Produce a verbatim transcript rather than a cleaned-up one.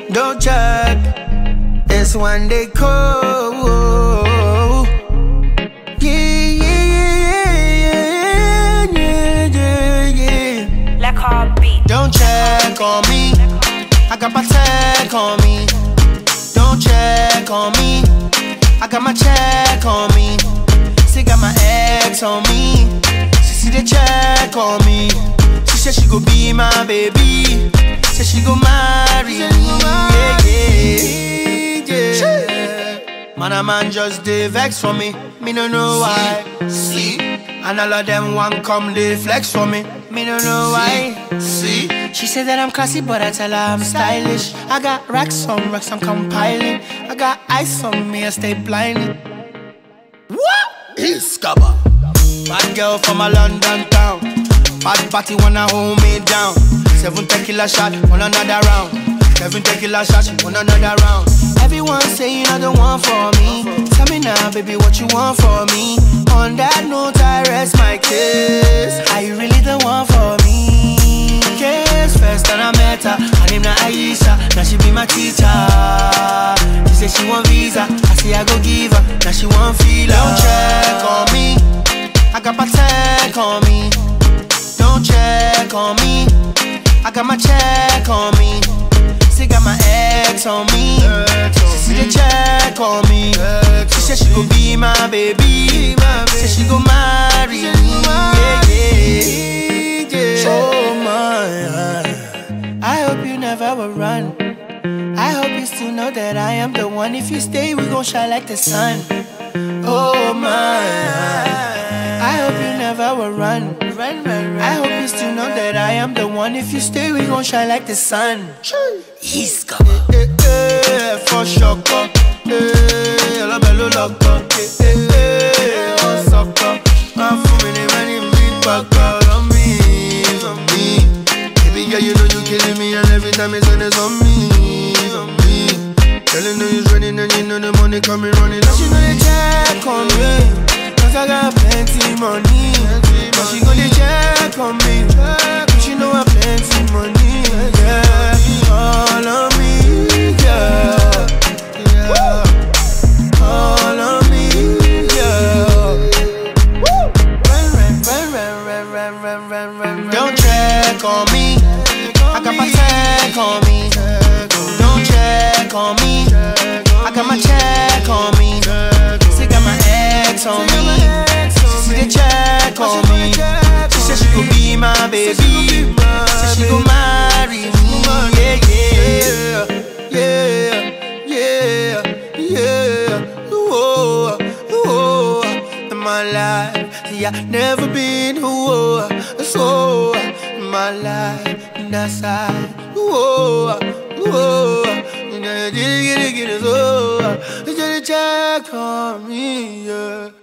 Don't check, it's when they call. Yeah, yeah, yeah, yeah, yeah. Like heartbeat. Don't check on me, I got my tag on me. Don't check on me, I got my check on me. She got my ex on me, she see the check on me. She said she go be my baby, said she go marry me. Yeah, yeah, yeah. Man a man just dey vex for me, me no know why. See, and all of them want come dey flex for me, me no know why. See, she said that I'm classy, but I tell her I'm stylish. I got racks on racks, I'm compiling. I got ice on me, I stay blinded. What? Iskaba. Bad girl from a London town. Bad party wanna hold me down. Seven tequila shot, on another round. Seven tequila shots, on another round. Everyone saying I don't want for me. Tell me now, baby, what you want for me? On that note, I rest my case. Are you really the one for me? Case first and I met her, her name na Aisha. Now she be my teacher. She say she want visa, I say I go give her. Now she want feel her. Don't check on me, I got my tag on me. Don't check on me, I got my check on me. She got my ex on me, she see the check on me. She said she go be my baby, say she go marry me. Yeah, yeah, yeah. Oh my, I hope you never will run. I hope you still know that I am the one. If you stay, we gon' shine like the sun. Oh my, I hope you never will run. I hope you still know that I am the one. If you stay, we gon' shine like the sun. He's coming. Eh, eh, eh, for sure. Eh, la bello loco. Eh, eh, eh, oh sucker. I'm feeling when you meet back on me, on me. Baby girl, you know you killing me, and every time it's on, it's on me, on me. Telling you you's running, and you know the money coming running. She know they check on me, cause I got plenty money. But she gonna check on me, she know I plenty money. Yeah, all on me, yeah, yeah. All on me, yeah. Don't check on me, I got my tag on me. Don't check on me, I got my check on me. She got my ex on me, she see the check on me. She said she go be my baby, said she go marry me. Yeah, yeah, yeah, yeah, yeah. Ooh, ooh, in my life, see I never been ooh, so in my life, in that side. Ooh, ooh, you know, get it, get it, get it, so you gotta check on me, yeah.